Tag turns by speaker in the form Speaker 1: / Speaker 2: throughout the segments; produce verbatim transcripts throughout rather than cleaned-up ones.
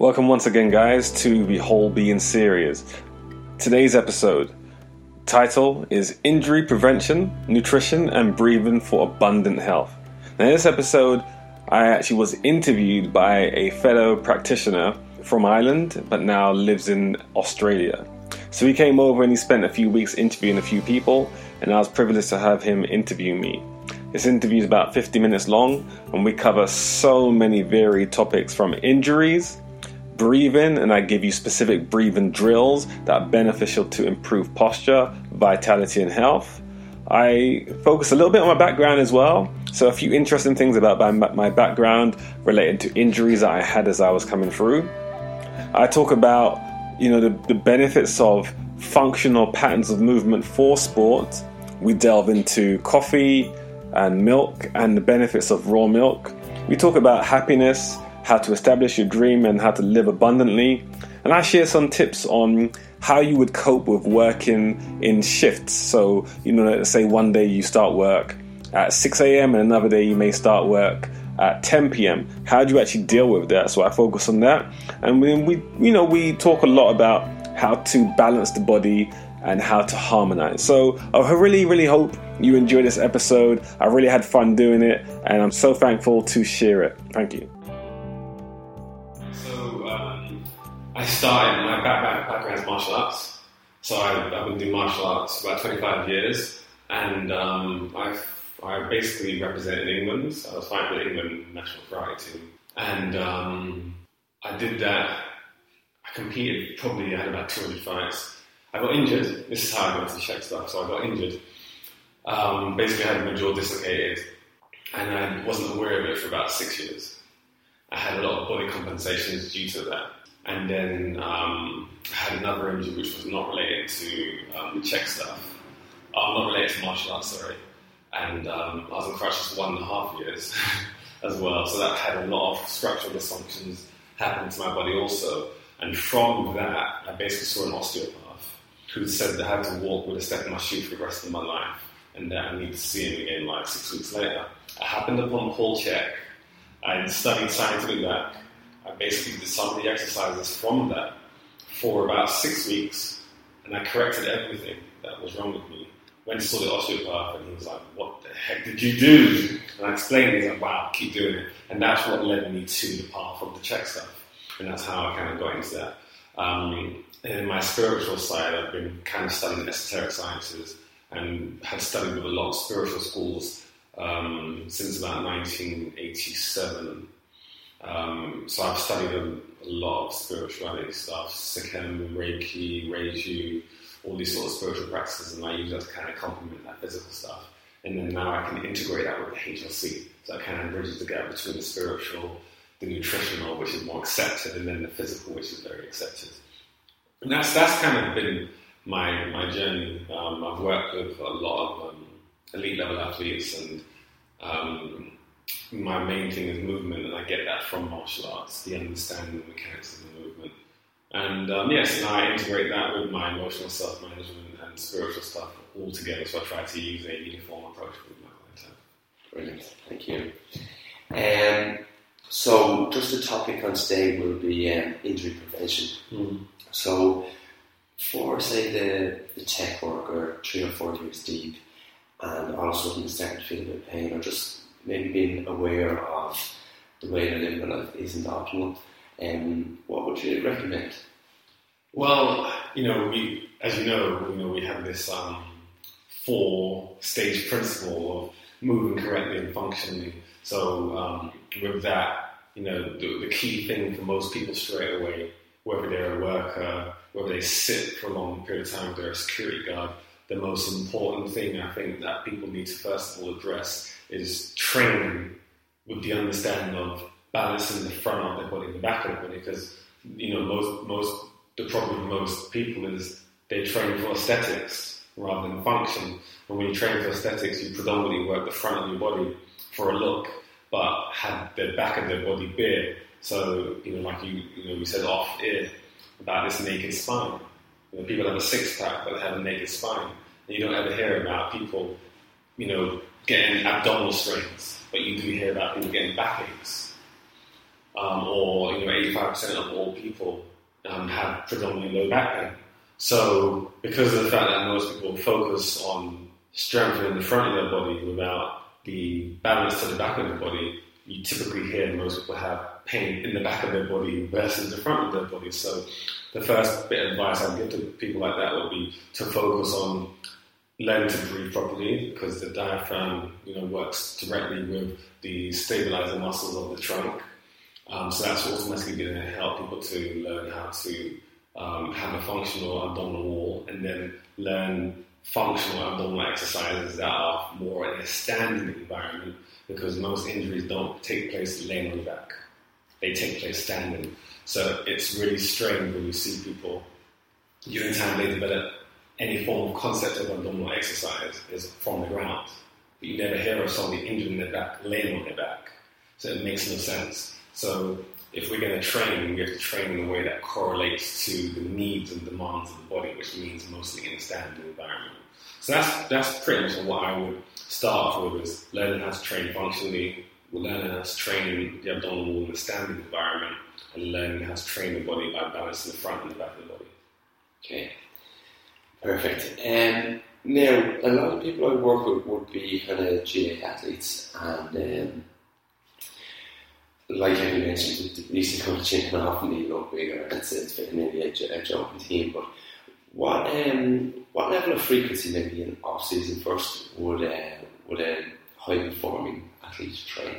Speaker 1: Welcome once again, guys, to the Whole Being series. Today's episode title is Injury Prevention, Nutrition and Breathing for Abundant Health. Now, in this episode, I actually was interviewed by a fellow practitioner from Ireland, but now lives in Australia. So he came over and he spent a few weeks interviewing a few people, and I was privileged to have him interview me. This interview is about fifty minutes long, and we cover so many varied topics from injuries, breathing, and I give you specific breathing drills that are beneficial to improve posture, vitality, and health. I focus a little bit on my background as well, so a few interesting things about my, my background related to injuries that I had as I was coming through. I talk about, you know, the, the benefits of functional patterns of movement for sport. We delve into coffee and milk and the benefits of raw milk. We talk about happiness, how to establish your dream, and how to live abundantly. And I share some tips on how you would cope with working in shifts. So, you know, let's say one day you start work at six a.m. and another day you may start work at ten p.m. How do you actually deal with that? So I focus on that. And we, we you know, we talk a lot about how to balance the body and how to harmonize. So I really, really hope you enjoyed this episode. I really had fun doing it, and I'm so thankful to share it. Thank you. So um, I started, my background, background is martial arts. So I've, I've been doing martial arts for about twenty-five years, and um, I've I basically represented England. So I was fighting for the England national karate team, and um, I did that. I competed, probably I had about two hundred fights. I got injured. This is how I got into Czech stuff. So I got injured. Um, basically, I had my jaw dislocated, and I wasn't aware of it for about six years. I had a lot of body compensations due to that. And then um, I had another injury which was not related to um, the Czech stuff. Uh, not related to martial arts, sorry. And um, I was in crutches for one and a half years as well. So that had a lot of structural dysfunctions happening to my body also. And from that, I basically saw an osteopath who said that I had to walk with a step in my shoe for the rest of my life, and that I needed to see him again like six weeks later. I happened upon Paul Chek. I studied scientific back. I basically did some of the exercises from that for about six weeks, and I corrected everything that was wrong with me. Went to saw the osteopath, and he was like, "What the heck did you do?" And I explained it. He's like, "Wow, keep doing it." And that's what led me to the path of the Czech stuff, and that's how I kind of got into that. Um, in my spiritual side, I've been kind of studying esoteric sciences and had studied with a lot of spiritual schools um, since about nineteen eighty-seven. Um, so I've studied a, a lot of spirituality stuff, Sikhem, Reiki, Reiju, all these sort of spiritual practices, and I use that to kind of complement that physical stuff. And then now I can integrate that with the H R C, so I kind of bridge the gap between the spiritual, the nutritional, which is more accepted, and then the physical, which is very accepted. And that's that's kind of been my my journey. Um, I've worked with a lot of um, elite level athletes, and um, my main thing is movement, and I get that from martial arts, the understanding the mechanics of the movement. And um, yes, and I integrate that with my emotional self-management and spiritual stuff all together. So I try to use a uniform approach with my clientele.
Speaker 2: Brilliant, thank you. Um, so just the topic on today will be um, injury prevention. Mm. So for, say, the, the tech worker, three or four years deep, and all of a sudden starting to feel a bit of pain, or just maybe being aware of the way they live their life isn't optimal, um, what would you recommend?
Speaker 1: Well, you know, we, as you know, you know, we have this um, four-stage principle of moving correctly and functionally. So um, with that, you know, the, the key thing for most people straight away, whether they're a worker, whether they sit for a long period of time, they're a security guard, the most important thing I think that people need to first of all address is training with the understanding of balancing the front of their body and the back of the body, because, you know, most, most, the problem with most people is they train for aesthetics rather than function. And when you train for aesthetics, you predominantly work the front of your body for a look, but have the back of their body bare. So, you know, like you, you know, we said off air about this naked spine. You know, people have a six pack, but they have a naked spine. And you don't ever hear about people, you know, getting abdominal strains, but you do hear about people getting backaches. um, or you know, eighty-five percent of all people um, have predominantly low back pain. So, because of the fact that most people focus on strengthening the front of their body without the balance to the back of the body, you typically hear most people have pain in the back of their body versus the front of their body. So, the first bit of advice I'd give to people like that would be to focus on learning to breathe properly, because the diaphragm, you know, works directly with the stabilizing muscles of the trunk. Um, so that's automatically going to help people to learn how to um, have a functional abdominal wall, and then learn functional abdominal exercises that are more in a standing environment, because most injuries don't take place laying on the back. They take place standing. So it's really strange when you see people, during time they develop any form of concept of abdominal exercise is from the ground. But you never hear of somebody injured in their back, laying on their back. So it makes no sense. So if we're going to train, we have to train in a way that correlates to the needs and demands of the body, which means mostly in a standing environment. So that's that's pretty much what I would start off with, is learning how to train functionally, learning how to train the abdominal wall in a standing environment, and learning how to train the body by balancing the front and the back of the body.
Speaker 2: Okay, perfect. Um, now, a lot of people I work with would be kind of G A athletes, and um, like I mentioned, they used to come to gym and often they look bigger. It's, it's maybe a, a joking team, but what um, what level of frequency, maybe in off season first, would uh, would a high performing athlete train?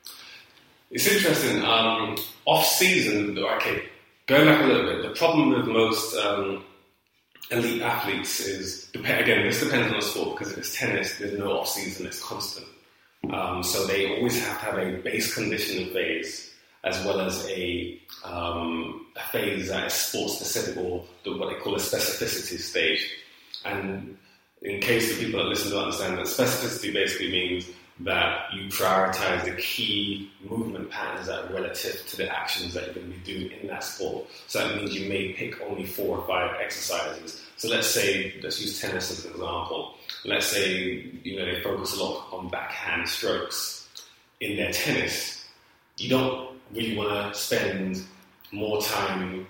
Speaker 1: It's interesting. Um, off season, okay, going back a little bit, the problem with most um, elite athletes is, again, this depends on the sport, because if it's tennis, there's no off season; it's constant. Um, so they always have to have a base conditioning phase, as well as a, um, a phase that is sport specific, or the, what they call a specificity stage. And in case the people that listen don't understand, that specificity basically means that you prioritize the key movement patterns that are relative to the actions that you're going to be doing in that sport. So that means you may pick only four or five exercises. So let's say, let's use tennis as an example. Let's say, you know, they focus a lot on backhand strokes in their tennis. You don't really want to spend more time,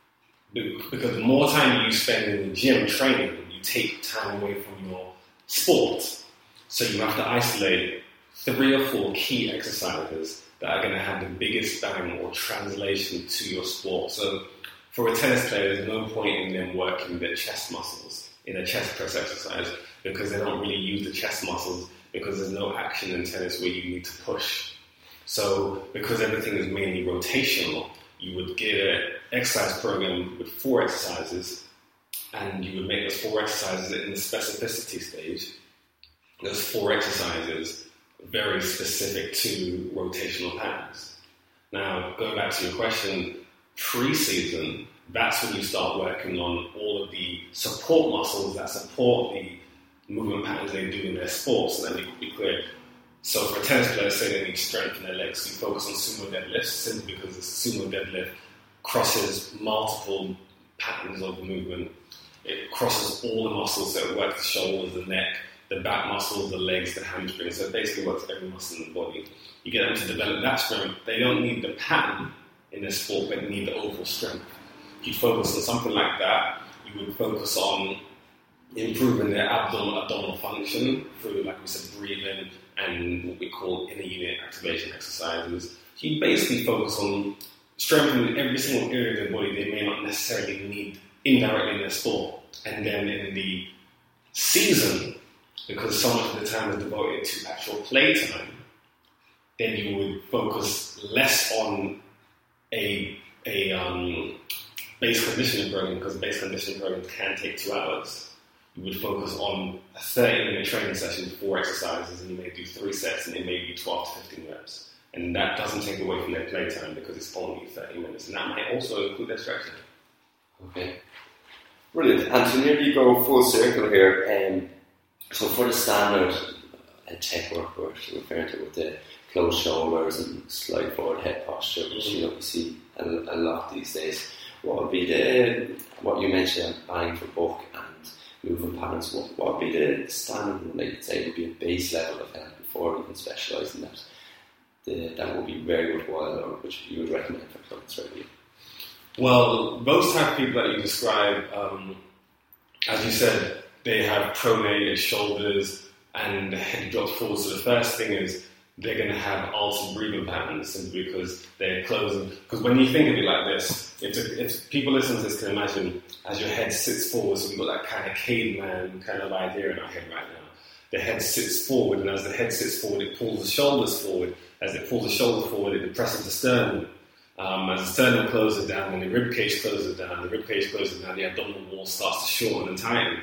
Speaker 1: because the more time you spend in the gym training, you take time away from your sport. So you have to isolate three or four key exercises that are going to have the biggest bang or translation to your sport. So for a tennis player, there's no point in them working their chest muscles in a chest press exercise, because they don't really use the chest muscles, because there's no action in tennis where you need to push. So because everything is mainly rotational, you would get an exercise program with four exercises, and you would make those four exercises in the specificity stage. Those four exercises very specific to rotational patterns. Now, going back to your question, pre-season, that's when you start working on all of the support muscles that support the movement patterns they do in their sports. And then you be clear. So for tennis players, say they need to strengthen their legs, you focus on sumo deadlifts, simply because the sumo deadlift crosses multiple patterns of movement. It crosses all the muscles that work the shoulders, the neck, the back muscles, the legs, the hamstrings. So it basically works every muscle in the body. You get them to develop that strength. They don't need the pattern in their sport, but they need the overall strength. If you focus on something like that, you would focus on improving their abdominal, abdominal function through, like we said, breathing and what we call inner unit activation exercises. So you basically focus on strengthening every single area of their body they may not necessarily need indirectly in their sport. And then in the season, because so much of the time is devoted to actual play time, then you would focus less on a a um, base conditioning program, because base conditioning programs can take two hours. You would focus on a thirty-minute training session, four exercises, and you may do three sets, and it may be twelve to fifteen reps. And that doesn't take away from their play time, because it's only thirty minutes, and that might also include their stretching.
Speaker 2: Okay, brilliant. And to nearly go full circle here, um, so for the standard uh, tech work we're referring to with the closed shoulders and slide forward head posture, which you know we see a, a lot these days. What would be the, what you mentioned, buying for buck and movement patterns, what, what would be the standard, like say, would be a base level of health before we can specialise in that the, that would be very worthwhile, or which you would recommend for clients right now?
Speaker 1: Well, those type of people that you describe, um, as you said, they have pronated shoulders and the head drops forward. So the first thing is they're going to have altered breathing patterns simply because they're closing. Because when you think of it like this, it's, a, it's people listening to this can imagine as your head sits forward. So we've got that kind of caveman kind of idea in our head right now. The head sits forward, and as the head sits forward, it pulls the shoulders forward. As it pulls the shoulders forward, it depresses the sternum. Um, as the sternum closes down, and the rib cage closes down, the rib cage closes down, the abdominal wall starts to shorten and tighten.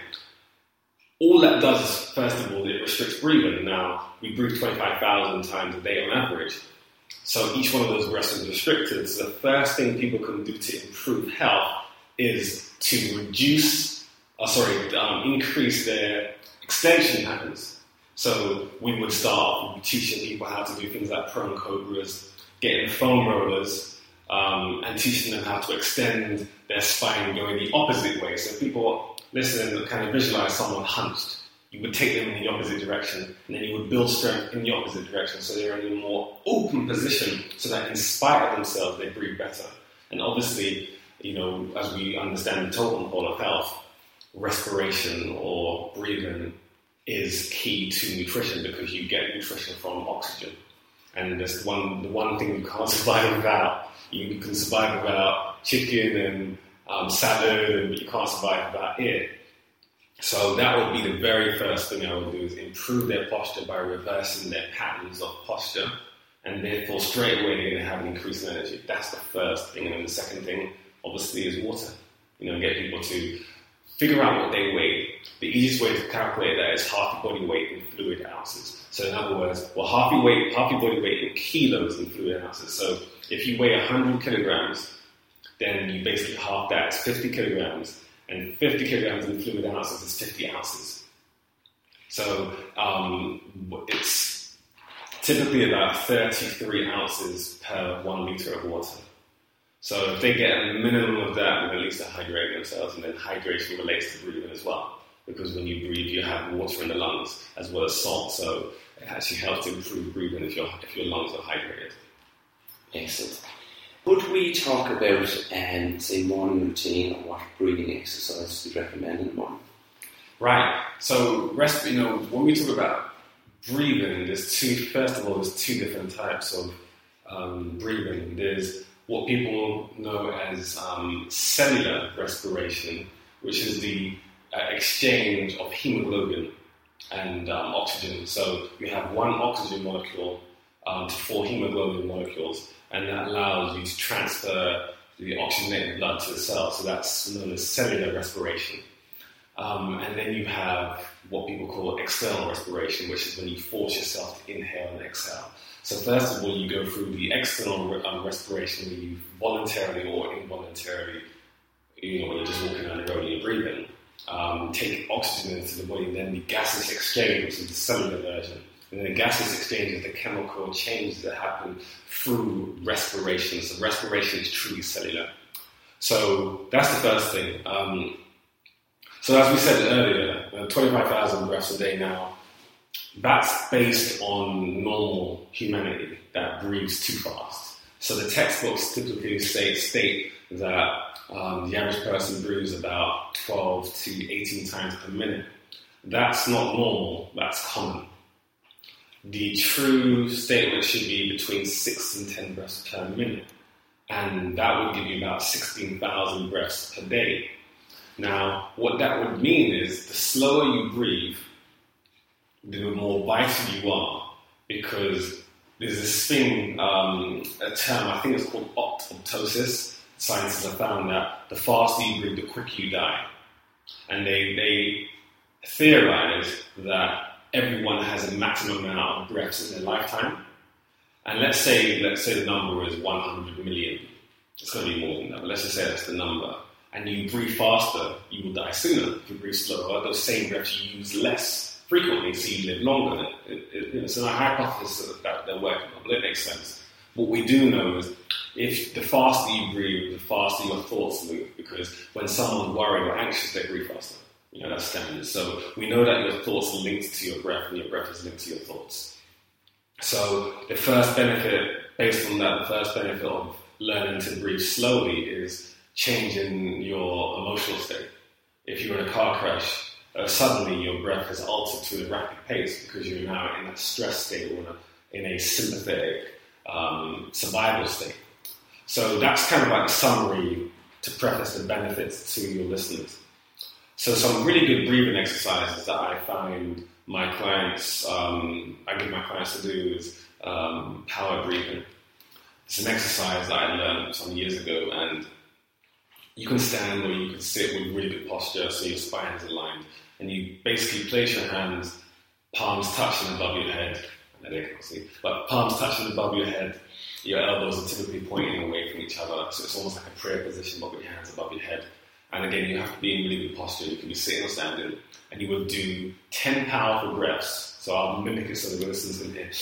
Speaker 1: All that does is, first of all, it restricts breathing. Now, we breathe twenty-five thousand times a day on average. So each one of those breaths is restricted. So the first thing people can do to improve health is to reduce, uh, sorry, um, increase their extension patterns. So we would start teaching people how to do things like prone cobras, getting foam rollers, um, and teaching them how to extend their spine going the opposite way. So people listen and kind of visualize someone hunched. You would take them in the opposite direction, and then you would build strength in the opposite direction so they're in a more open position so that in spite of themselves, they breathe better. And obviously, you know, as we understand the totem pole of health, respiration or breathing is key to nutrition because you get nutrition from oxygen. And there's one, the one thing you can't survive without. You can survive without chicken and um, salad, and you can't survive without air. So that would be the very first thing I would do, is improve their posture by reversing their patterns of posture, and therefore straight away they're going to have an increase in energy. That's the first thing. And then the second thing, obviously, is water. You know, get people to figure out what they weigh. The easiest way to calculate that is half your body weight in fluid ounces. So in other words, well, half your weight, half your body weight in kilos in fluid ounces. So if you weigh one hundred kilograms, then you basically half that. It's fifty kilograms. And fifty kilograms in fluid ounces is fifty ounces. So um, it's typically about thirty-three ounces per one liter of water. So if they get a minimum of that, then at least they're hydrating themselves. And then hydration relates to breathing as well. Because when you breathe, you have water in the lungs as well as salt. So it actually helps to improve breathing if your, if your lungs are hydrated.
Speaker 2: Excellent. Would we talk about, um, say, morning routine, or what breathing exercises you recommend in the morning?
Speaker 1: Right. So, rest, you know, when we talk about breathing, there's two, first of all, there's two different types of um, breathing. There's what people know as um, cellular respiration, which is the uh, exchange of hemoglobin and um, oxygen. So you have one oxygen molecule um, to four hemoglobin molecules, and that allows you to transfer the oxygenated blood to the cell. So that's known as cellular respiration. Um, and then you have what people call external respiration, which is when you force yourself to inhale and exhale. So first of all, you go through the external um, respiration where you voluntarily or involuntarily, you know, when you're just walking down the road and you're breathing, um, take oxygen into the body, and then the gaseous exchange, which is the cellular version. And then the gaseous exchange is the chemical changes that happen through respiration. So respiration is truly cellular. So that's the first thing. Um, so as we said earlier, uh, twenty-five thousand breaths a day now, that's based on normal humanity that breathes too fast. So the textbooks typically state, state that um, the average person breathes about twelve to eighteen times per minute. That's not normal, that's common. The true statement should be between six and ten breaths per minute, and that would give you about sixteen thousand breaths per day. Now, what that would mean is the slower you breathe, the more vital you are, because there's this thing, um, a term, I think it's called apoptosis. Scientists have found that the faster you breathe, the quicker you die. And they, they theorize that everyone has a maximum amount of breaths in their lifetime. And let's say, let's say the number is one hundred million. It's going to be more than that, but let's just say that's the number. And you breathe faster, you will die sooner. If you breathe slower, those same breaths you use less frequently, so you live longer. It, it, it's a hypothesis that they're working on, but it makes sense. What we do know is if the faster you breathe, the faster your thoughts move, because when someone's worried or anxious, they breathe faster. You know, that's standard. So we know that your thoughts are linked to your breath, and your breath is linked to your thoughts. So the first benefit, based on that, the first benefit of learning to breathe slowly is changing your emotional state. If you're in a car crash, uh, suddenly your breath is altered to a rapid pace because you're now in a stress state or in a, in a sympathetic um, survival state. So that's kind of like a summary to preface the benefits to your listeners. So some really good breathing exercises that I find my clients, um, I give my clients to do is um, power breathing. It's an exercise that I learned some years ago, and you can stand or you can sit with really good posture so your spine is aligned, and you basically place your hands, palms touching above your head, and they can't see, but palms touching above your head. Your elbows are typically pointing away from each other, so it's almost like a prayer position, but with your hands above your head. And again, you have to be in really good posture. You can be sitting or standing, and you will do ten powerful breaths. So I'll mimic it so the listeners can hear.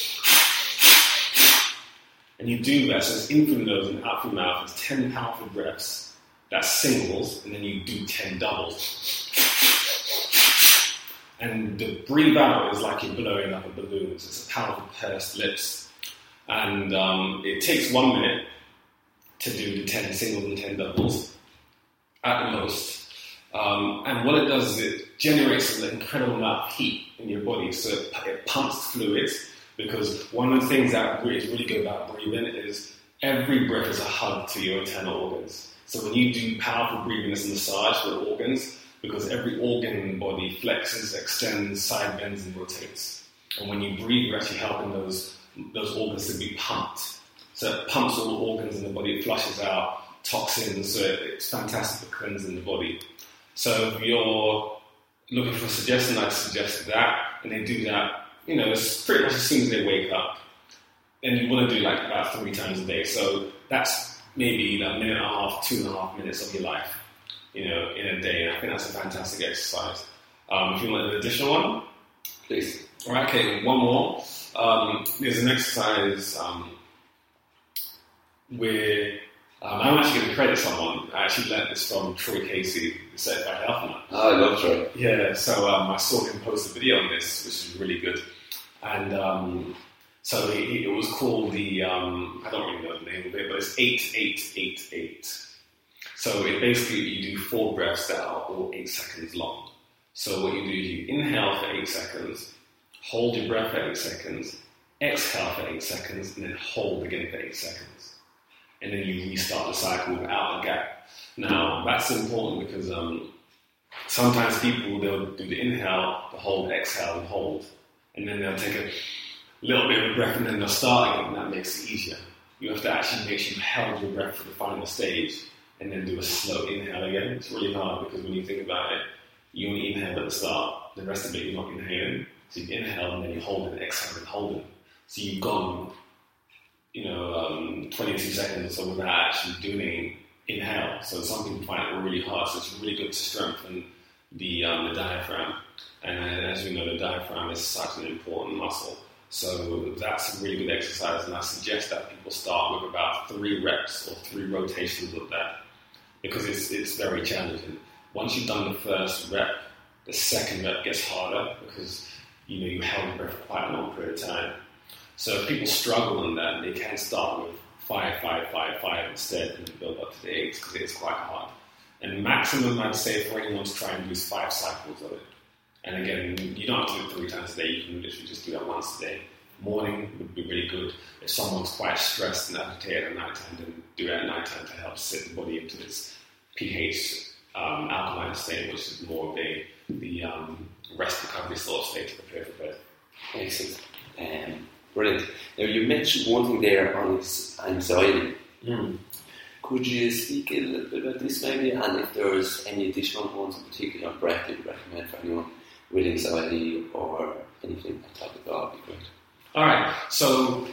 Speaker 1: And you do that, so it's in through the nose and out through the mouth. It's ten powerful breaths. That's singles, and then you do ten doubles. And the breathe out is like you're blowing up a balloon. So it's a powerful pursed lips. And um, it takes one minute to do the ten singles and ten doubles at the most. Um, and what it does is it generates an incredible amount of heat in your body. So it, it pumps fluids, because one of the things that is really good about breathing is every breath is a hug to your internal organs. So when you do powerful breathing, it's a massage for the organs, because every organ in the body flexes, extends, side bends, and rotates. And when you breathe, you're actually helping those those organs to be pumped. So it pumps all the organs in the body, it flushes out toxins, so it's fantastic for cleansing the body. So if you're looking for a suggestion, I'd suggest that, and they do that, you know, it's pretty much as soon as they wake up. And you want to do like about three times a day. So that's maybe a minute and a half, two and a half minutes of your life, you know, in a day. And I think that's a fantastic exercise. Um, if you want an additional one, please. All right, okay, one more. Um, there's an exercise um, where um, I'm actually going to credit someone. I actually learned this from Troy Casey, the certified health man.
Speaker 2: Oh, I love Troy.
Speaker 1: Yeah, so um, I saw him post a video on this, which is really good. And um, so it, it was called the, um, I don't really know the name of it, but it's eight eight eight eight. So it basically, you do four breaths that are all eight seconds long. So what you do is you inhale for eight seconds, hold your breath for eight seconds, exhale for eight seconds, and then hold again for eight seconds. And then you restart the cycle without a gap. Now, that's important because um, sometimes people, they'll do the inhale, the hold, exhale, and hold. And then they'll take a little bit of a breath and then they'll start again, and that makes it easier. You have to actually make sure you held your breath for the final stage and then do a slow inhale again. It's really hard because when you think about it, you only inhale at the start, the rest of it you're not inhaling. So you inhale and then you hold it, exhale and hold it. So you've gone, you know, um, twenty-two seconds or so without actually doing inhale. So some people find it really hard. So it's really good to strengthen the um, the diaphragm. And uh, as we know, the diaphragm is such an important muscle. So that's a really good exercise. And I suggest that people start with about three reps or three rotations of that, because it's it's very challenging. Once you've done the first rep, the second rep gets harder because, you know, you held your breath for quite a long period of time. So if people struggle in that, they can start with five, five, five, five instead and build up to the eight, because it's quite hard. And maximum, I'd say, for anyone to try and do is five cycles of it. And again, you don't have to do it three times a day. You can literally just do that once a day. Morning would be really good. If someone's quite stressed and agitated at night time, then do it at night time to help set the body into its pH um, alkaline state, which is more of a the um, rest recovery sort of state to prepare for bed.
Speaker 2: Excellent. Um, brilliant. Now, you mentioned one thing there on anxiety.
Speaker 1: Mm.
Speaker 2: Could you speak a little bit about this maybe, and if there's any additional ones in particular on breath that you recommend for anyone with anxiety or anything on top of that, would be great.
Speaker 1: All right, so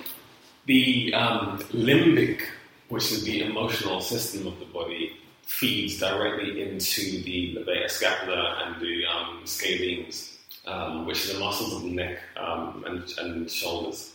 Speaker 1: the um, limbic, which is the emotional system of the body, feeds directly into the levator scapula and the um, scalenes, um, which are the muscles of the neck um, and, and shoulders.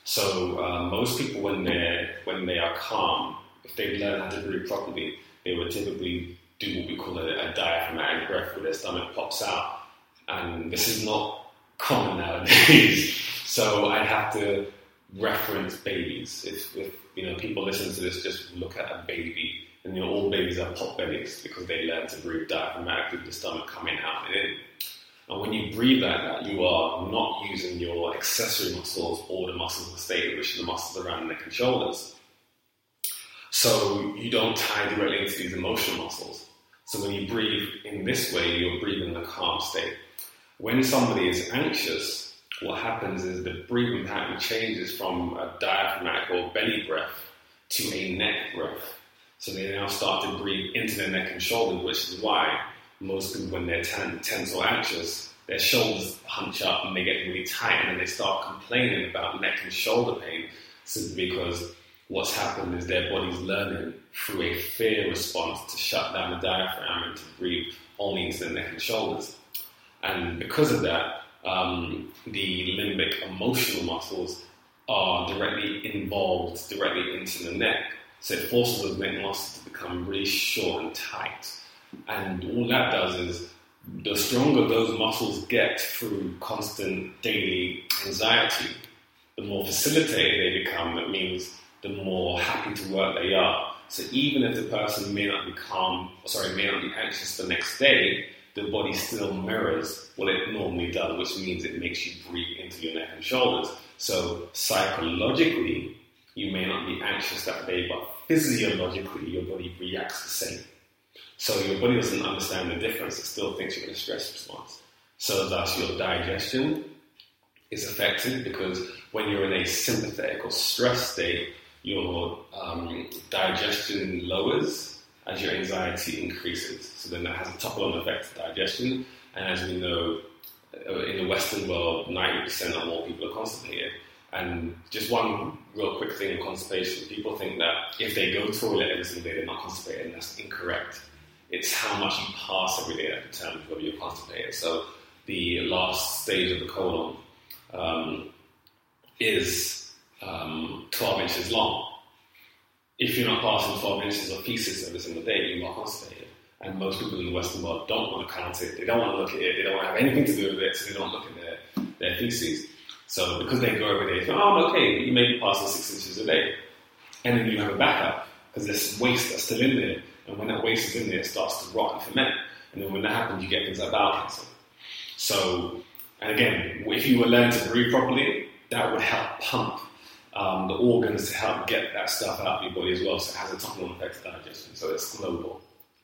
Speaker 1: So uh, most people, when they when they are calm, if they learn how to breathe properly, they would typically do what we call a, a diaphragmatic breath, where their stomach pops out. And this is not common nowadays. So I'd have to reference babies. If, if you know people listen to this, just look at a baby, and you know all babies are pot bellies because they learn to breathe diaphragmatically with the stomach coming out and in. And when you breathe like that, you are not using your accessory muscles or the muscles of the state, which are the muscles around the neck and shoulders. So you don't tie directly into these emotional muscles. So when you breathe in this way, you're breathing in a calm state. When somebody is anxious, what happens is the breathing pattern changes from a diaphragmatic or belly breath to a neck breath. So they now start to breathe into their neck and shoulders, which is why most people, when they're tense or anxious, their shoulders hunch up and they get really tight and they start complaining about neck and shoulder pain. Simply because what's happened is their body's learning through a fear response to shut down the diaphragm and to breathe only into the neck and shoulders. And because of that, um, the limbic emotional muscles are directly involved directly into the neck. So it forces those neck muscles to become really short and tight. And all that does is, the stronger those muscles get through constant daily anxiety, the more facilitated they become. That means the more happy to work they are. So even if the person may not be calm, sorry, may not be anxious the next day, the body still mirrors what it normally does, which means it makes you breathe into your neck and shoulders. So psychologically, you may not be anxious that day, but physiologically, your body reacts the same. So your body doesn't understand the difference. It still thinks you're in a stress response. So thus your digestion is affected, because when you're in a sympathetic or stress state, your um, digestion lowers as your anxiety increases. So then that has a top-on effect to digestion. And as we know, in the Western world, ninety percent or more people are constipated. And just one real quick thing on constipation. People think that if they go to the toilet every single day, they're not constipated, and that's incorrect. It's how much you pass every day that determines whether you're constipated. So the last stage of the colon um, is um, twelve inches long. If you're not passing twelve inches of feces every single day, you are constipated. And most people in the Western world don't want to count it. They don't want to look at it. They don't want to have anything to do with it, so they don't look at their, their feces. So because they go every day, they think, oh, I'm okay, you may be passing six inches a day. And then you have a backup, because there's waste that's still in there. And when that waste is in there, it starts to rot and ferment. And then when that happens, you get things like bowel cancer. So, and again, if you were learning to breathe properly, that would help pump um, the organs to help get that stuff out of your body as well. So it has a top-on effect to digestion. So it's global.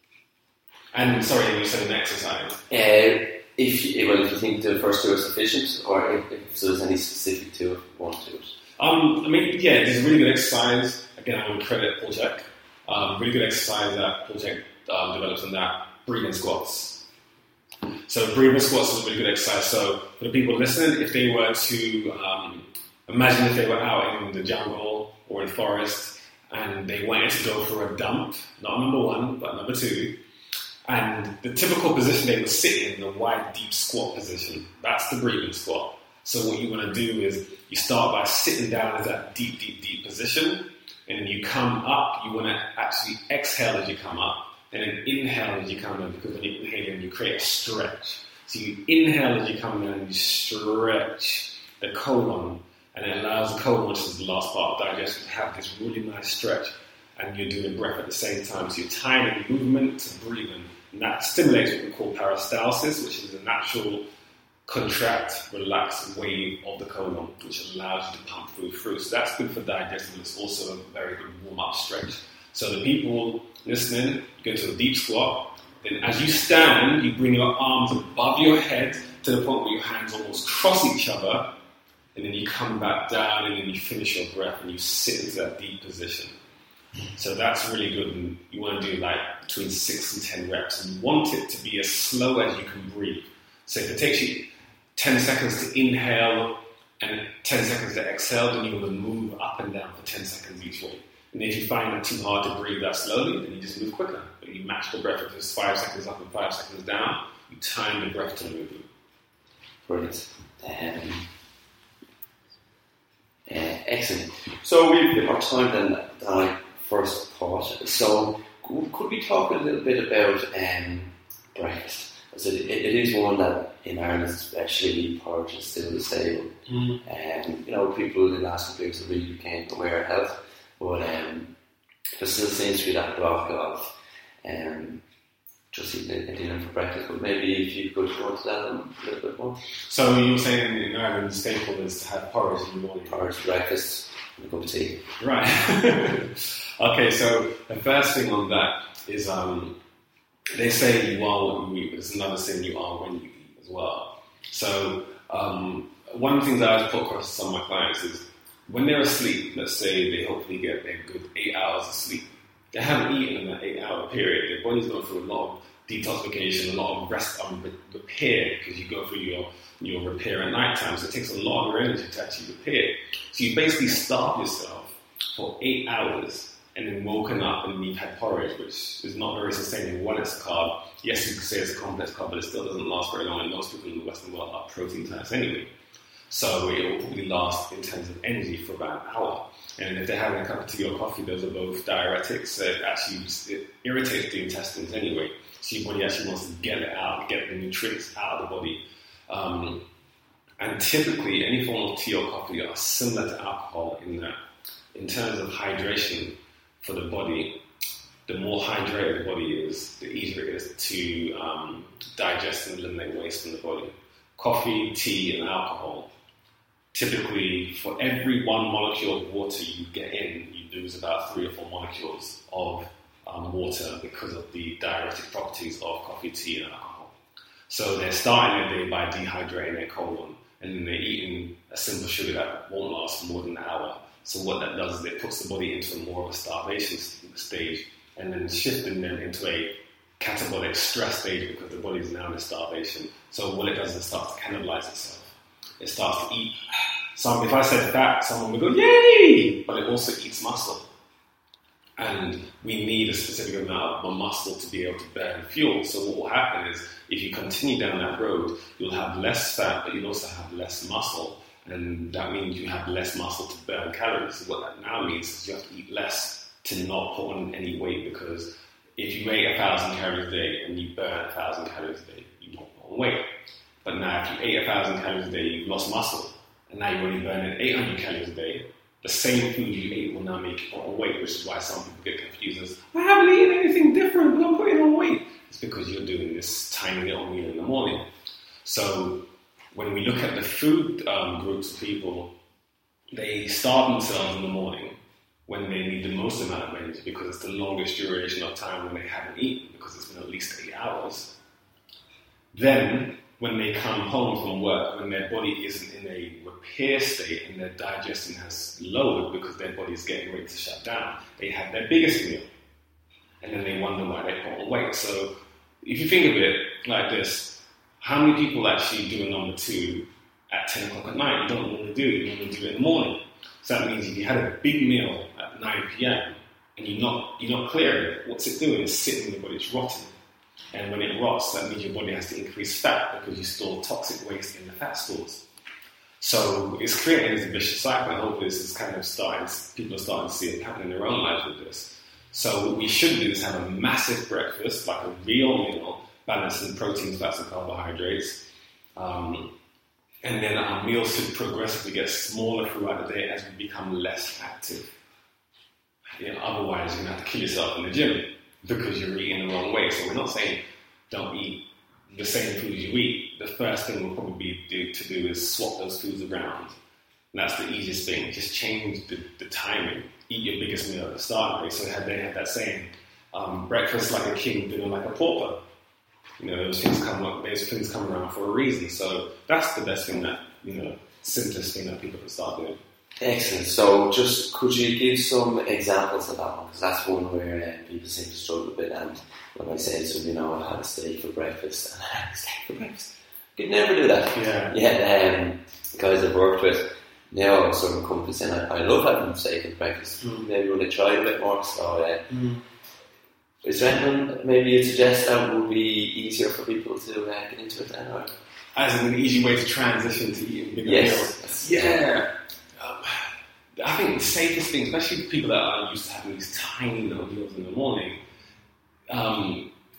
Speaker 1: And sorry, you said an exercise.
Speaker 2: Uh, if you, well, if you think the first two are sufficient, or if, if there's any specific to one to it.
Speaker 1: Um, I mean, yeah, there's a really good exercise. Again, I want to credit Paul Chek. Um, really good exercise that Paul Chek um, develops on that, breathing squats. So breathing squats is a really good exercise. So for the people listening, if they were to um, imagine if they were out in the jungle or in the forest and they wanted to go for a dump, not number one, but number two, and the typical position they would sit in, the wide, deep squat position, that's the breathing squat. So what you want to do is you start by sitting down in that deep, deep, deep position. And then you come up, you want to actually exhale as you come up, and then inhale as you come in, because when you inhale in, you create a stretch. So you inhale as you come in and you stretch the colon, and it allows the colon, which is the last part of digestion, to have this really nice stretch, and you're doing breath at the same time. So you're tying the movement to breathing, and that stimulates what we call peristalsis, which is a natural contract, relax wave of the colon, which allows you to pump food through. So that's good for digestion, but it's also a very good warm-up stretch. So the people listening, you go to a deep squat, then as you stand, you bring your arms above your head to the point where your hands almost cross each other, and then you come back down, and then you finish your breath, and you sit into that deep position. So that's really good, and you want to do like between six and ten reps, and you want it to be as slow as you can breathe. So if it takes you ten seconds to inhale and ten seconds to exhale, then you will move up and down for ten seconds each way. And if you find it too hard to breathe that slowly, then you just move quicker. But you match the breath. If it's five seconds up and five seconds down, you time the breath to move.
Speaker 2: Brilliant. Um, uh, excellent. So we've a bit more time than, than I first thought. So could we talk a little bit about um, breakfast? So it, it is one that in Ireland especially porridge is still the staple.
Speaker 1: Mm.
Speaker 2: And you know, people in the last couple of years have really became aware of health, but um, there still seems to be that block of um, just eating a dinner for breakfast. But maybe if you could go into that a little bit more.
Speaker 1: So you were saying in Ireland the staple is to have porridge in the morning.
Speaker 2: Porridge, breakfast, and a cup of tea.
Speaker 1: Right. Okay, so the first thing on that is um, they say you are what you eat, but there's another thing you are when you eat as well. So um, one of the things I always put across to some of my clients is when they're asleep, let's say they hopefully get their good eight hours of sleep, they haven't eaten in that eight hour period. Their body's going through a lot of detoxification, a lot of rest and um, repair, because you go through your, your repair at night time, so it takes a lot of your energy to actually repair. So you basically starve yourself for eight hours and then woken up and you've had porridge, which is not very sustainable. One, it's a carb. Yes, you could say it's a complex carb, but it still doesn't last very long, and most people in the Western world are protein types anyway. So it will probably last in terms of energy for about an hour. And if they're having a cup of tea or coffee, those are both diuretics. So it actually it irritates the intestines anyway. So your body actually wants to get it out, get the nutrients out of the body. Um, and typically, any form of tea or coffee are similar to alcohol in that, in terms of hydration for the body, the more hydrated the body is, the easier it is to um, digest and eliminate waste from the body. Coffee, tea, and alcohol. Typically, for every one molecule of water you get in, you lose about three or four molecules of um, water because of the diuretic properties of coffee, tea, and alcohol. So they're starting their day by dehydrating their colon, and then they're eating a simple sugar that won't last more than an hour. So what that does is it puts the body into more of a starvation stage, and then shifting them into a catabolic stress stage because the body is now in starvation. So what it does is it starts to cannibalize itself. It starts to eat. Some, if I said fat, someone would go, yay! But it also eats muscle. And we need a specific amount of muscle to be able to burn fuel. So what will happen is, if you continue down that road, you'll have less fat, but you'll also have less muscle. And that means you have less muscle to burn calories. So what that now means is you have to eat less to not put on any weight, because if you ate a thousand calories a day and you burn a thousand calories a day, you won't put on weight. But now if you ate a thousand calories a day, you've lost muscle, and now you're only burning eight hundred calories a day, the same food you ate will now make you put on weight, which is why some people get confused as, I haven't eaten anything different, but I'm putting on weight. It's because you're doing this tiny little meal in the morning. So when we look at the food um, groups of people, they starve themselves in the morning when they need the most amount of energy, because it's the longest duration of time when they haven't eaten, because it's been at least eight hours. Then, when they come home from work, when their body isn't in a repair state and their digestion has lowered because their body is getting ready to shut down, they have their biggest meal. And then they wonder why they put on weight. So, if you think of it like this, how many people actually do a number two at ten o'clock at night? You don't normally do it, you normally do it in the morning. So that means if you had a big meal at nine p.m. and you're not you're not clearing it, what's it doing? It's sitting in your body, it's rotting. And when it rots, that means your body has to increase fat because you store toxic waste in the fat stores. So it's creating this vicious cycle, and hopefully this is kind of starting, people are starting to see it happen in their own lives with this. So what we should do is have a massive breakfast, like a real meal, balanced in proteins, fats, and carbohydrates. Um, And then our meals should progressively get smaller throughout the day as we become less active. You know, otherwise, you're going to have to kill yourself in the gym because you're eating the wrong way. So we're not saying don't eat the same food you eat. The first thing we'll probably do to do is swap those foods around. And that's the easiest thing. Just change the, the timing. Eat your biggest meal at the start. Right? So they had that saying, um, breakfast like a king, dinner like a pauper. You know, those things come up, those things come around for a reason. So that's the best thing that, you know, simplest thing that people can start doing.
Speaker 2: Excellent. So just could you give some examples of that one? Because that's one where uh, people seem to struggle a bit. And when I say to them, you know, I had a steak for breakfast, and I had a steak for breakfast. Could never do that.
Speaker 1: Yeah.
Speaker 2: Yeah. Um, guys I've worked with, now I'm sort of come to saying I, I love having steak for breakfast. Mm. Maybe when I try it a bit more. So, uh, mm. Is there anything maybe you'd suggest that would be easier for people to uh, get into it then? Or?
Speaker 1: As an easy way to transition to eating bigger
Speaker 2: yes.
Speaker 1: meals? Yeah. Um, I think the safest thing, especially people that are used to having these tiny little meals in the morning, um, I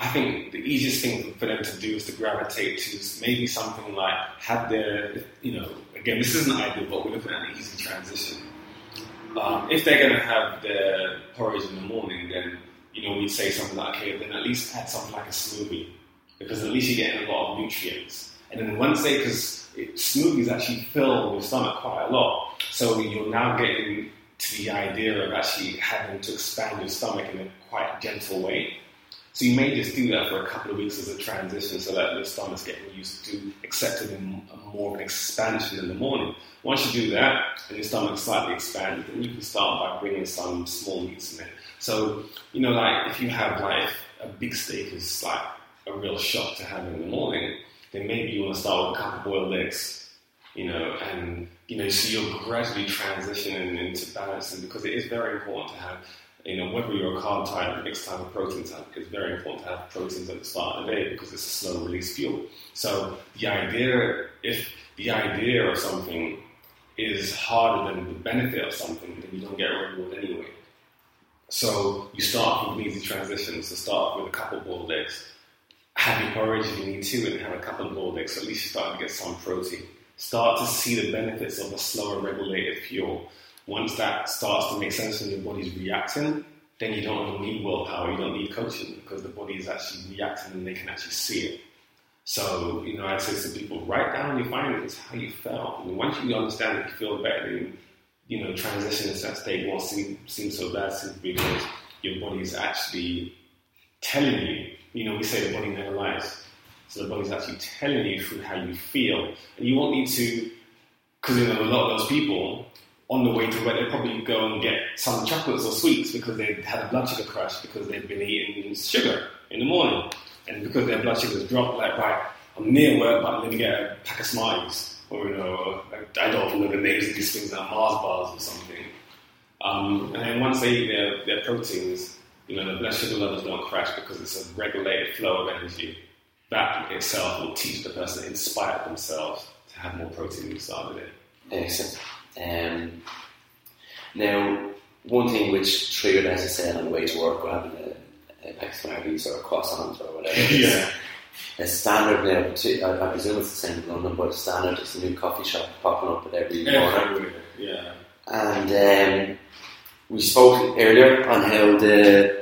Speaker 1: think the easiest thing for them to do is to gravitate to maybe something like have their, you know, again, this isn't ideal, but we're looking at an easy transition. Um, if they're going to have their porridge in the morning, then, you know, we'd say something like, okay, then at least add something like a smoothie, because at least you're getting a lot of nutrients. And then once they, because smoothies actually fill your stomach quite a lot, so you're now getting to the idea of actually having to expand your stomach in a quite gentle way. So you may just do that for a couple of weeks as a transition so that your stomach's getting used to accepting more of an expansion in the morning. Once you do that and your stomach's slightly expanded, then you can start by bringing some small meats in it. So, you know, like if you have like a big steak is like a real shock to have in the morning, then maybe you want to start with a couple of boiled eggs, you know, and, you know, so you're gradually transitioning into balancing, because it is very important to have, you know, whether you're a carb type or mixed type of protein type, it's very important to have proteins at the start of the day because it's a slow release fuel. So the idea, if the idea of something is harder than the benefit of something, then you don't get a reward anyway. So you start with easy transitions. So start with a couple of boiled eggs. Have your porridge if you need to, and have a couple of boiled eggs. So at least you start to get some protein. Start to see the benefits of a slower regulated fuel. Once that starts to make sense and your body's reacting, then you don't need willpower, you don't need coaching, because the body is actually reacting and they can actually see it. So, you know, I'd say to people, write down your findings, how you felt. I mean, once you understand that you feel better, then, you know, transition into that state won't seem, seem so bad simply because your body is actually telling you. You know, we say the body never lies. So the body's actually telling you through how you feel. And you won't need to, because, you know, a lot of those people, on the way to where they probably go and get some chocolates or sweets because they've had a blood sugar crash because they've been eating sugar in the morning. And because their blood sugar's dropped, like, right, I'm near work, but let me get a pack of Smarties. Or, you know, I don't know the names of these things, like Mars bars or something. Um, and then once they eat their, their proteins, you know, the blood sugar levels don't crash because it's a regulated flow of energy. That itself will teach the person to inspire themselves to have more protein at the start of the day.
Speaker 2: Excellent. Um, now, one thing which triggered, as I said, on the way to work, grabbing a, a pack of Smarties or a croissant or whatever.
Speaker 1: Yeah.
Speaker 2: A standard now, to, I, I presume it's the same in London, but a standard is a new coffee shop popping up at every corner.
Speaker 1: Yeah.
Speaker 2: And um, we spoke earlier on how the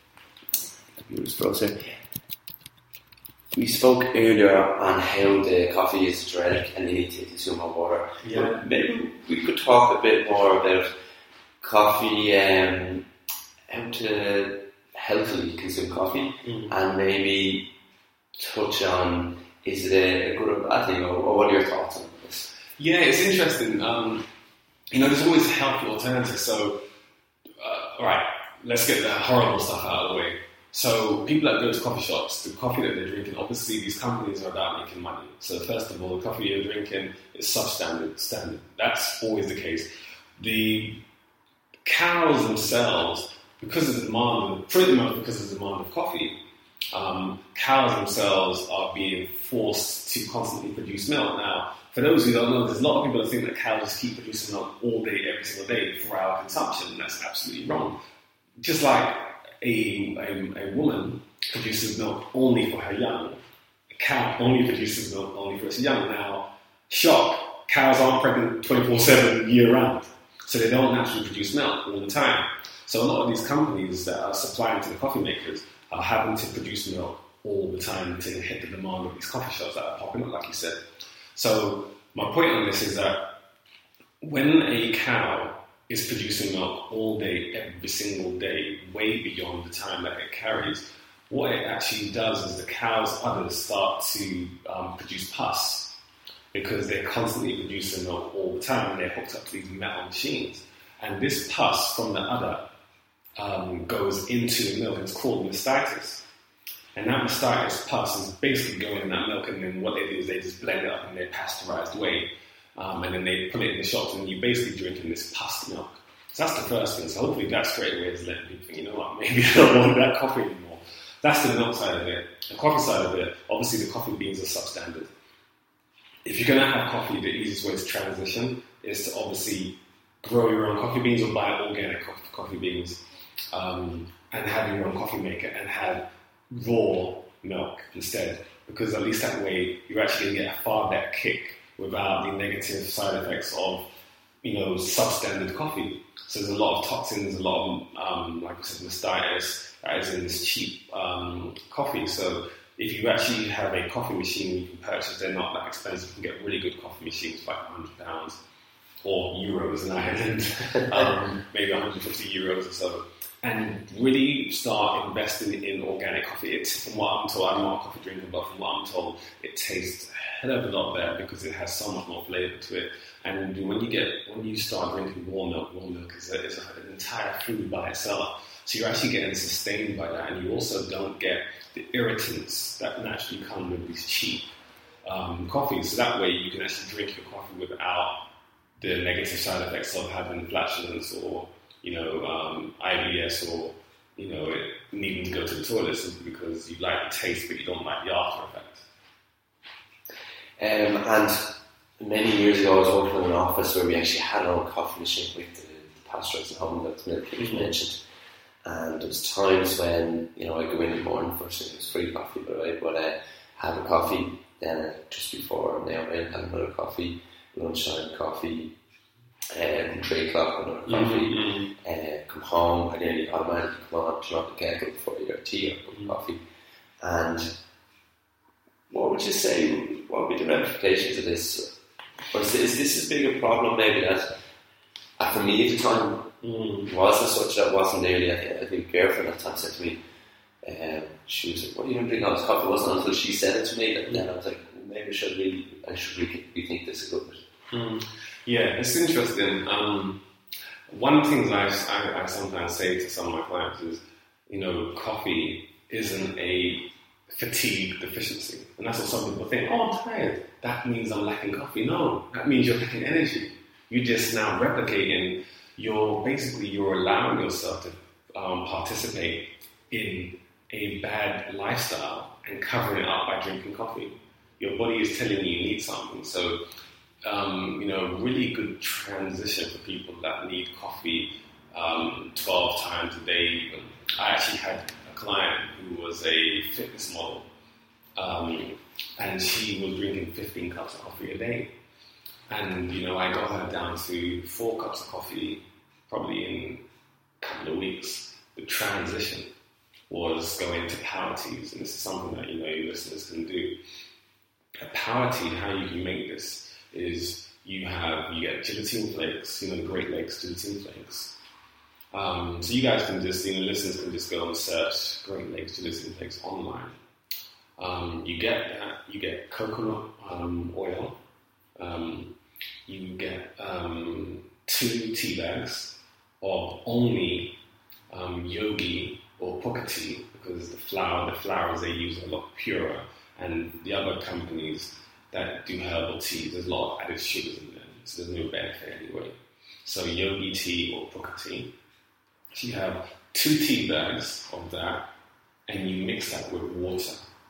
Speaker 2: we spoke earlier on how the coffee is diuretic and you need to consume more water.
Speaker 1: Yeah.
Speaker 2: But maybe we could talk a bit more about coffee, um, how to healthily consume coffee, mm. and maybe touch on, is it a, a good or bad thing, or, or what are your thoughts on this?
Speaker 1: Yeah, it's interesting. Um, you know, there's always healthy alternatives. So, uh, all right, let's get the horrible stuff out of the way. So, people that go to coffee shops, the coffee that they're drinking, obviously these companies are about making money. So, first of all, the coffee you're drinking is substandard, standard. That's always the case. The cows themselves, because of the demand, pretty much because of the demand of coffee, Um, cows themselves are being forced to constantly produce milk. Now, for those who don't know, there's a lot of people that think that cows just keep producing milk all day, every single day for our consumption, and that's absolutely wrong. Just like a, a, a woman produces milk only for her young, a cow only produces milk only for its young. Now, shock, cows aren't pregnant twenty-four seven year round, so they don't naturally produce milk all the time. So a lot of these companies that are supplying to the coffee makers are having to produce milk all the time to hit the demand of these coffee shops that are popping up, like you said. So my point on this is that when a cow is producing milk all day, every single day, way beyond the time that it carries, what it actually does is the cow's udders start to um, produce pus because they're constantly producing milk all the time and they're hooked up to these metal machines. And this pus from the udder Um, goes into the milk, and it's called mastitis. And that mastitis pus is basically going in that milk, and then what they do is they just blend it up in their pasteurized way, um, and then they put it in the shops, and you're basically drinking this pus milk. So that's the first thing. So hopefully that straight away is letting people think, you know what, maybe I don't want that coffee anymore. That's the milk side of it. The coffee side of it, obviously the coffee beans are substandard. If you're going to have coffee, the easiest way to transition is to obviously grow your own coffee beans or buy organic coffee beans. Um, and have your own coffee maker and have raw milk instead, because at least that way you're actually going to get a far better kick without the negative side effects of, you know, substandard coffee. So there's a lot of toxins, a lot of, um, like I said, mastitis that is in this cheap um, coffee. So if you actually have a coffee machine you can purchase, they're not that expensive. You can get really good coffee machines for like one hundred pounds or euros in Ireland, um, maybe one hundred fifty euros or so. And really start investing in organic coffee. It's, from what I'm told, I'm not a coffee drinker, but from what I'm told, it tastes a hell of a lot better because it has so much more flavour to it. And when you get, when you start drinking raw milk, raw milk is, a, is an entire food by itself. So you're actually getting sustained by that, and you also don't get the irritants that naturally come with these cheap um, coffees. So that way you can actually drink your coffee without the negative side effects of having flatulence or, you know, um, I B S or, you know, it, needing to go to the toilet simply because you like the taste but you don't like the after effects.
Speaker 2: Um, and many years ago I was working in an office where we actually had our own coffee machine with the, the pasteurised and home milk that you
Speaker 1: Mm-hmm.
Speaker 2: mentioned. And there was times when, you know, I go in in the morning, first thing it was free coffee, but I would uh, have a coffee, then just before now I have another coffee, lunchtime coffee, um, three o'clock another coffee,
Speaker 1: Mm-hmm.
Speaker 2: uh, come home, I nearly automatically come on, turn off the kettle before you get tea or
Speaker 1: Mm-hmm.
Speaker 2: coffee. And what would you say, what would be the ramifications of this? Or is, is this as big a problem maybe that, uh, for me at the time,
Speaker 1: Mm.
Speaker 2: was as such that wasn't nearly, I think, I think girlfriend at the time said to me, um, she was like, what are you going to drink all this coffee? It wasn't until she said it to me that then I was like, maybe I should really, I should really rethink this a little bit.
Speaker 1: Mm. Yeah, it's interesting. Um, one of the things I, I, I sometimes say to some of my clients is, you know, coffee isn't a fatigue deficiency. And that's what some people think, oh, I'm tired. That means I'm lacking coffee. No, that means you're lacking energy. You're just now replicating. You're basically, you're allowing yourself to um, participate in a bad lifestyle and covering it up by drinking coffee. Your body is telling you you need something. So, um, you know, really good transition for people that need coffee um, twelve times a day even. I actually had a client who was a fitness model um, and she was drinking fifteen cups of coffee a day. And, you know, I got her down to four cups of coffee probably in a couple of weeks. The transition was going to power teas, and this is something that, you know, your listeners can do. A power tea, how you can make this is you have, you get gelatin flakes, you know, the Great Lakes gelatin flakes. Um, so you guys can just, you know, listeners can just go and search Great Lakes gelatin flakes online. Um, you get that, you get coconut um, oil. Um, you get um, two tea bags of only um, yogi or pukka tea, because the flour, the flowers they use are a lot purer, and the other companies that do herbal tea, there's a lot of added sugars in them, so there's no benefit anyway. So yogi tea or pukka tea. So you have two tea bags of that, and you mix that with water,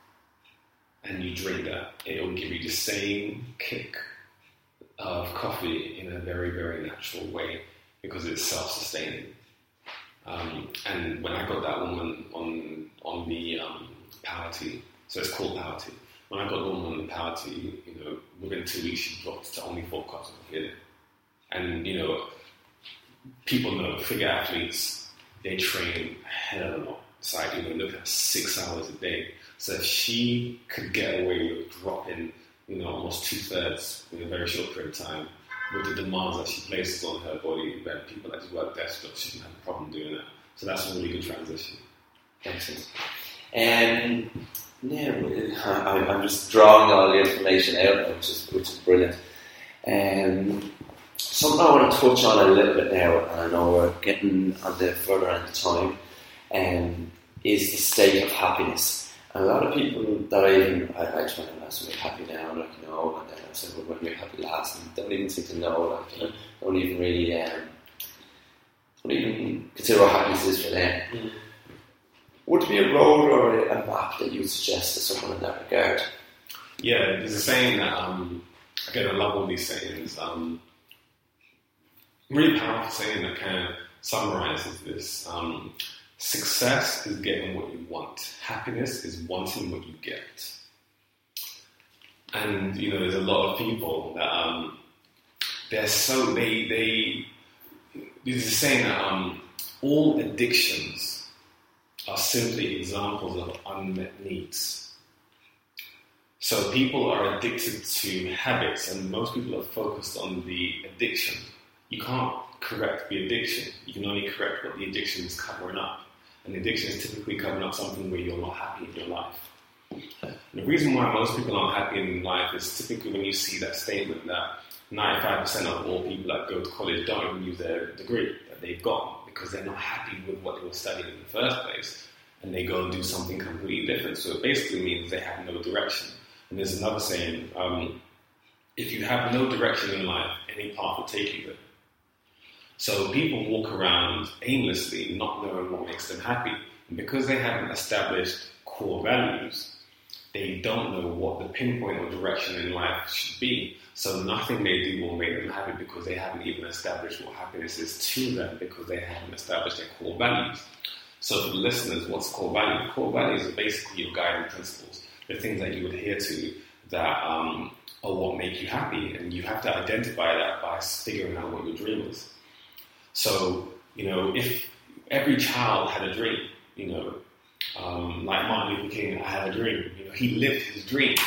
Speaker 1: and you drink that. It will give you the same kick of coffee in a very, very natural way because it's self-sustaining. Um, and when I got that woman on on the um, power tea, so it's called power tea. When I got the woman on the power tea, you know, within two weeks she dropped to only four cups of coffee a day. And you know, people know figure athletes, they train a hell of a lot. So I do look at six hours a day. So if she could get away with dropping, you know, almost two thirds in a very short period of time, with the demands that she places on her body, that people that do work desperate, she can have a problem doing that. So that's a really good transition.
Speaker 2: Excellent. Um, now, I, I'm just drawing all the information out, which is, which is brilliant. Um, something I want to touch on a little bit now, and I know we're getting on the further end of time, um, is the state of happiness. And a lot of people that I even, I, I try to ask, are you happy now? I'm like, no. And then I said, well, when were you happy last? And don't even seem to know, like, you know, don't even really, um, don't even consider what happiness is for them. Mm. Would there be a road or a, a map that you would suggest to someone in that regard?
Speaker 1: Yeah, there's a saying that, um, again, I love all these sayings. Um, really powerful saying that kind of summarizes this. Um, Success is getting what you want. Happiness is wanting what you get. And, you know, there's a lot of people that, um, they're so, they, they, there's a saying that um, all addictions are simply examples of unmet needs. So people are addicted to habits, and most people are focused on the addiction. You can't correct the addiction. You can only correct what the addiction is covering up. And the addiction is typically covering up something where you're not happy in your life. And the reason why most people aren't happy in life is typically when you see that statement that ninety-five percent of all people that go to college don't even use their degree that they've got because they're not happy with what they were studying in the first place, and they go and do something completely different. So it basically means they have no direction. And there's another saying, um, if you have no direction in life, any path will take you there. So people walk around aimlessly, not knowing what makes them happy. And because they haven't established core values, they don't know what the pinpoint or direction in life should be. So nothing they do will make them happy because they haven't even established what happiness is to them, because they haven't established their core values. So for the listeners, what's core value? Core values are basically your guiding principles, the things that you adhere to that um, are what make you happy. And you have to identify that by figuring out what your dream is. So, you know, if every child had a dream, you know, um, like Martin Luther King, I had a dream. You know, he lived his dream.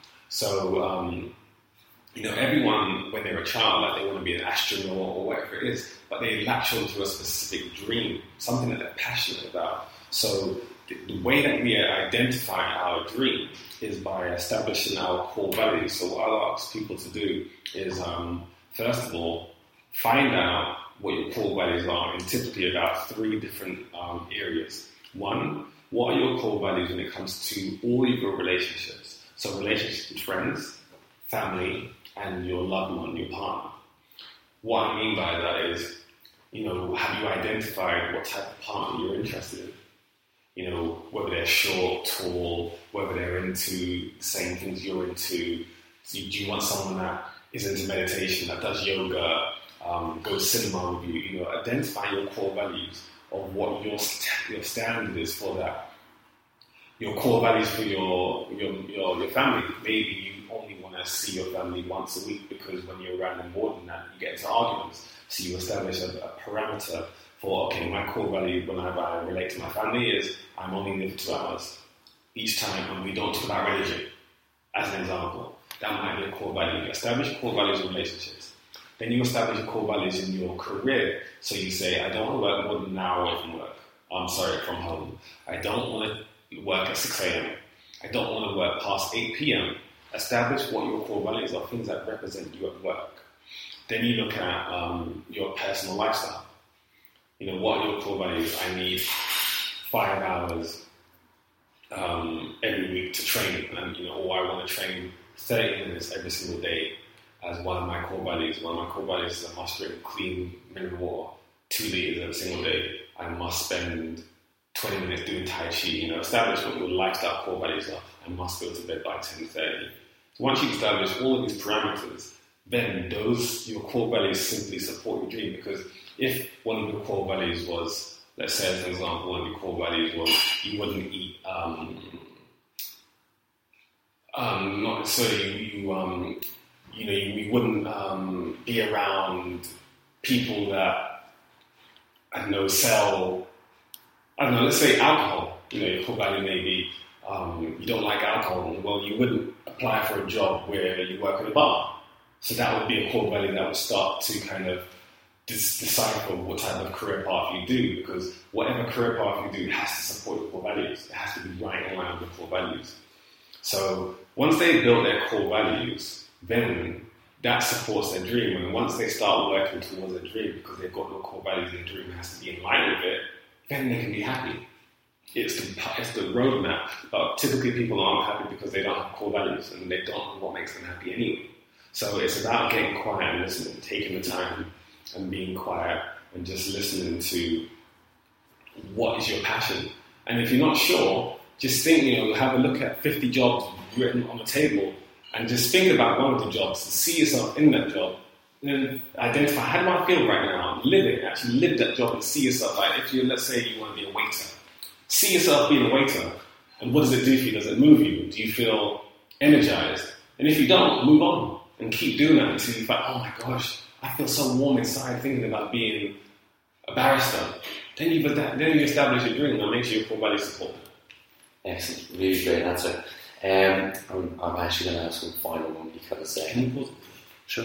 Speaker 1: So, um, you know, everyone, when they're a child, like they want to be an astronaut or whatever it is, but they latch onto a specific dream, something that they're passionate about. So the, the way that we identify our dream is by establishing our core values. So what I'll ask people to do is, um, first of all, find out what your core values are in typically about three different um, areas. One, what are your core values when it comes to all of your relationships? So relationships with friends, family, and your loved one, your partner. What I mean by that is, you know, have you identified what type of partner you're interested in? You know, whether they're short, tall, whether they're into the same things you're into. So do you want someone that is into meditation, that does yoga, um, goes cinema with you? You know, identify your core values of what your st- your standard is for that. Your core values for your your your, your family. Maybe you only want to see your family once a week because when you're around them more than that, you get into arguments. So you establish a, a parameter for, okay, my core value whenever I relate to my family is I'm only there for two hours each time, and we don't talk about religion, as an example. That might be a core value. You establish core values in relationships. Then you establish core values in your career. So you say, I don't want to work more than an hour away from work. I'm sorry, from home. I don't want to work at six a.m. I don't want to work past eight p.m. Establish what your core values are, things that represent you at work. Then you look at um, your personal lifestyle. You know, what are your core values? I need five hours um, every week to train, and you know, or I want to train thirty minutes every single day as one of my core values. One of my core values is I must drink clean mineral water, two liters every single day. I must spend twenty minutes doing Tai Chi. You know, establish what your lifestyle core values are. I must go to bed by ten thirty. So once you establish all of these parameters, then those, your core values simply support your dream. Because if one of your core values was, let's say as an example, one of your core values was you wouldn't eat, um, um, not necessarily you, you, um, you know, you, you wouldn't um, be around people that, I don't know, sell, I don't know, let's say alcohol. You know, your core value may be um, you don't like alcohol. Well, you wouldn't apply for a job where you work in a bar. So that would be a core value that would start to kind of dis- decipher what type of career path you do, because whatever career path you do has to support your core values. It has to be right in line with your core values. So once they build their core values, then that supports their dream. And once they start working towards their dream, because they've got no core values, their dream has to be in line with it, then they can be happy. It's the, it's the roadmap. But typically people aren't happy because they don't have core values and they don't know what makes them happy anyway. So it's about getting quiet and listening, taking the time and being quiet and just listening to what is your passion. And if you're not sure, just think, you know, have a look at fifty jobs written on the table and just think about one of the jobs and see yourself in that job then identify how do I feel right now. Live it. Actually live that job and see yourself. Like if you, let's say you want to be a waiter, see yourself being a waiter, and what does it do for you? Does it move you? Do you feel energized? And if you don't, move on and keep doing that until you find, oh my gosh, I feel so warm inside thinking about being a barrister. Then you've then you establish your dream and makes you a core value support.
Speaker 2: Excellent, really great answer. Um, I'm, I'm actually going to ask one final one because. Uh,
Speaker 1: Can you pause?
Speaker 2: Sure.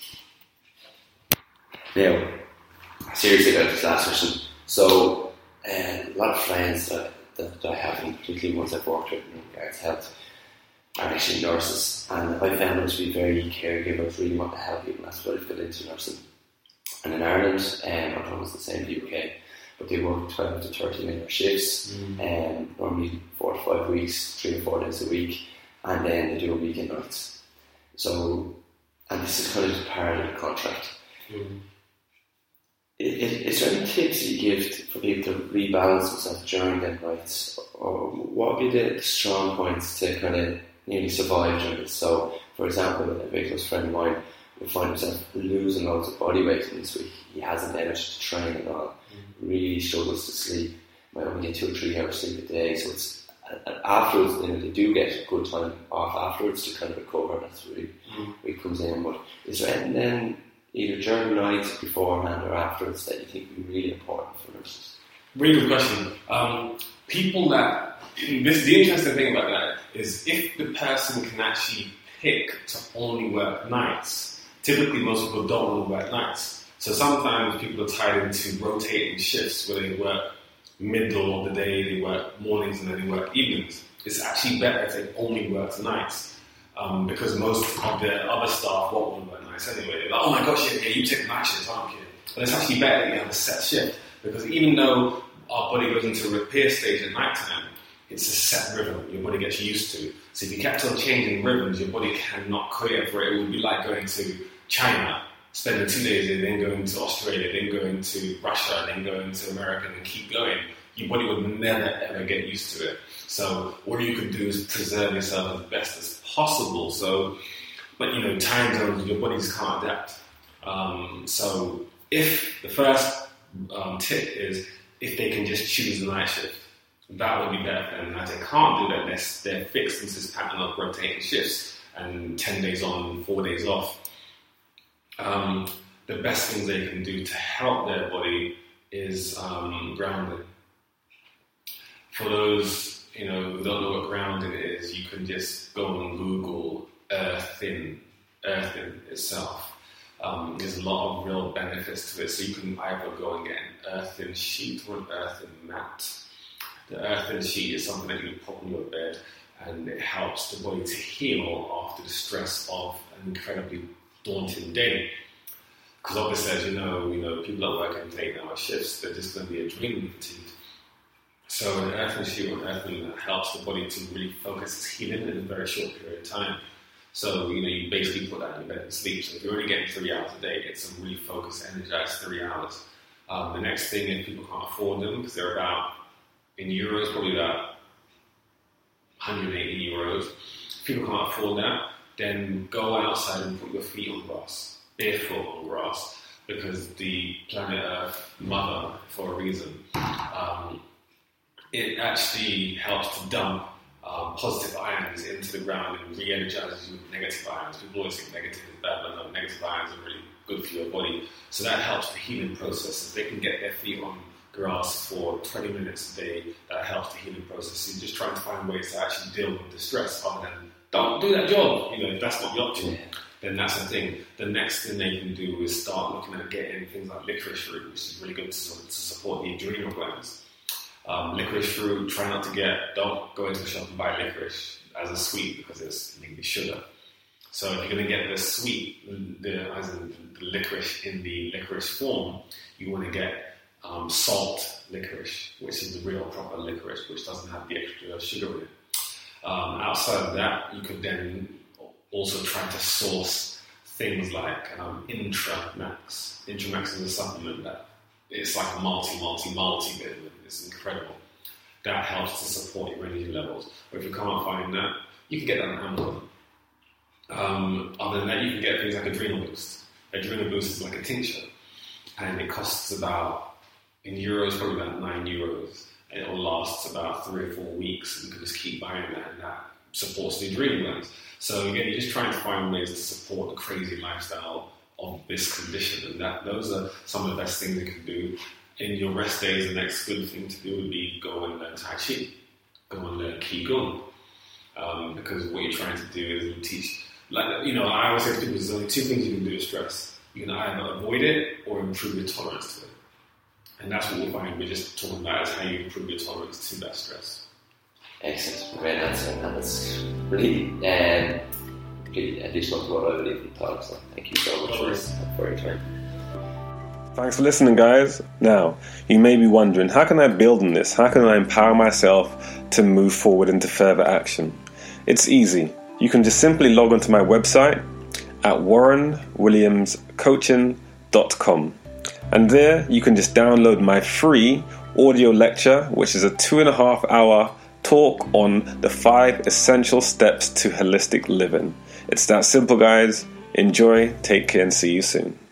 Speaker 2: Now, seriously about this last question. So, uh, a lot of friends that, that, that I have, and particularly ones I've worked with in regards to health, are actually nurses, and I found them to be very caregivers, really want to help people. That's what I've got into nursing. And in Ireland, um, I don't know if it's the same in the U K, but they work twelve to thirteen hour shifts, mm. um, normally four to five weeks, three or four days a week, and then they do a weekend nights. So, and this is kind of part of the contract. Mm. Is there any tips you give for people to rebalance themselves during their nights, or what would be the strong points to kind of nearly survive during this? So, for example, a very close friend of mine will find himself losing loads of body weight this week. He hasn't energy to train at all. Mm-hmm. Really struggles to sleep. Might only get two or three hours sleep a day. So it's afterwards, you know, they do get a good time off afterwards to kind of recover. That's really mm-hmm. where it comes in. But is there anything then, either during the night, beforehand, or afterwards, that you think would be really important for nurses?
Speaker 1: Really good question. Um, people that this the interesting thing about that is if the person can actually pick to only work nights. Typically, most people don't want to work nights. So sometimes people are tied into rotating shifts where they work middle of the day, they work mornings, and then they work evenings. It's actually better if they only work nights um, because most of the other staff won't want to work nights anyway. They're like, oh my gosh, yeah, yeah, you take night shifts, aren't you? But it's actually better that you have a set shift because even though our body goes into a repair stage at night time, it's a set rhythm your body gets used to. So if you kept on changing rhythms, your body cannot cater for it. It would be like going to China, spending two days there, then going to Australia, then going to Russia, then going to America, and keep going. Your body would never ever get used to it. So all you can do is preserve yourself as best as possible. So, but you know, time zones, your bodies can't adapt. Um, so if the first um, tip is if they can just choose the night shift, that would be better for them. Now, if they can't do that, they're, they're fixed into this pattern of rotating shifts and ten days on, four days off. Um, the best things they can do to help their body is um, grounding. For those you know who don't know what grounding is, you can just go and Google earthing, earthing itself. Um, there's a lot of real benefits to it. So you can either go and get an earthing sheet or an earthing mat. The earthing sheet is something that you put on your bed, and it helps the body to heal after the stress of an incredibly daunting day. Because obviously, as you know, you know, people that work in eight-hour shifts, they're just going to be adrenally fatigued. So an earthing sheet or an earthing that helps the body to really focus its healing in a very short period of time. So, you know, you basically put that in your bed and sleep. So if you're only getting three hours a day, it's a really focused, energized three hours. Um, the next thing, if people can't afford them, because they're about, in euros, probably about one hundred eighty euros. If people can't afford that, then go outside and put your feet on grass, barefoot on grass, because the planet Earth, Mother, for a reason, um, it actually helps to dump um, positive ions into the ground and re-energizes you with negative ions. People always think negative is bad, but no, negative ions are really good for your body. So that helps the healing process. If they can get their feet on grass for twenty minutes a day, that helps the healing process. So you're just trying to find ways to actually deal with the stress other than don't do that job. You know, if that's not the option, yeah. then that's the thing. The next thing they can do is start looking at getting things like licorice root, which is really good to, to support the adrenal glands. Um, licorice fruit, try not to get, don't go into the shop and buy licorice as a sweet because it's linked sugar. So if you're going to get the sweet, the, as in the licorice in the licorice form, you want to get um, salt licorice, which is the real proper licorice, which doesn't have the extra sugar in it. Um, outside of that, you could then also try to source things like um, Intramax. Intramax is a supplement that it's like a multi, multi, multi vitamin. It's incredible. That helps to support your energy levels. But if you can't find that, you can get that on Amazon. Um, other than that, you can get things like Adrenal Boost. adrenaline boost is like a tincture, and it costs about, in euros, probably about nine euros, and it will last about three or four weeks, and you can just keep buying that, and that supports the adrenal glands. So again, you're just trying to find ways to support the crazy lifestyle of this condition, and that those are some of the best things you can do. In your rest days, the next good thing to do would be go and learn Tai Chi, go and learn Qigong, um, because what you're trying to do is you teach, like, you know, I always say to people, there's only two things you can do with stress. You can either avoid it or improve your tolerance to it. And that's what we'll find we're just talking about, is how you improve your tolerance to that stress.
Speaker 2: Excellent, great answer, and that's really, um, really additional to what I believe in thought. So thank you so much for, for your time.
Speaker 3: Thanks for listening, guys. Now, you may be wondering, how can I build on this? How can I empower myself to move forward into further action? It's easy. You can just simply log onto my website at warren williams coaching dot com. And there you can just download my free audio lecture, which is a two and a half hour talk on the five essential steps to holistic living. It's that simple, guys. Enjoy, take care, and see you soon.